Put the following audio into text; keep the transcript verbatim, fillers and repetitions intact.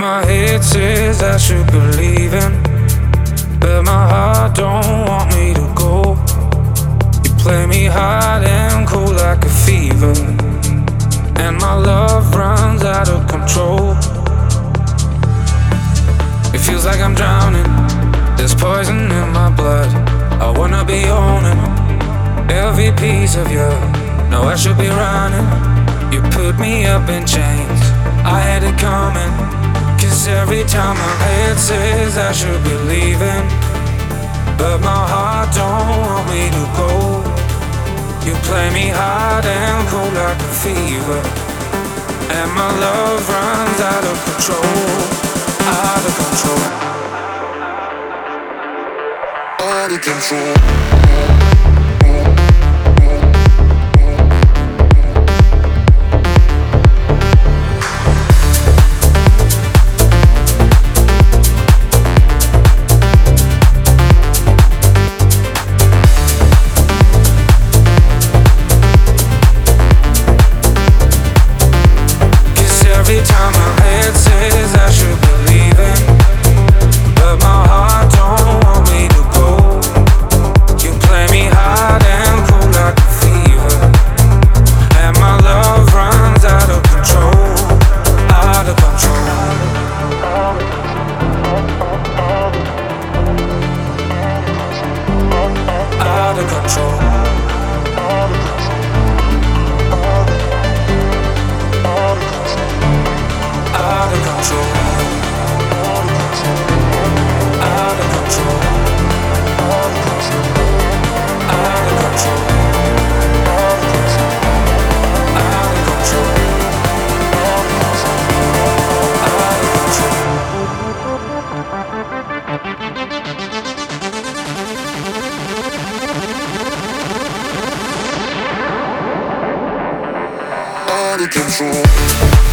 My head says I should be leaving, but my heart don't want me to go. You play me hot and cold like a fever, and my love runs out of control. It feels like I'm drowning, there's poison in my blood. I wanna be owning every piece of you. No, I should be running. You put me up in chains, I had it coming. Cause every time my head says I should be leaving, but my heart don't want me to go. You play me hot and cold like a fever, and my love runs out of control. Out of control. Out of control. Every time my head says I should be leaving, but my heart don't want me to go. You play me hot and cold like a fever, and my love runs out of control. Out of control. Out of control. Out of control. Out of control. Out of control. Out of control. Out of control. Out of control.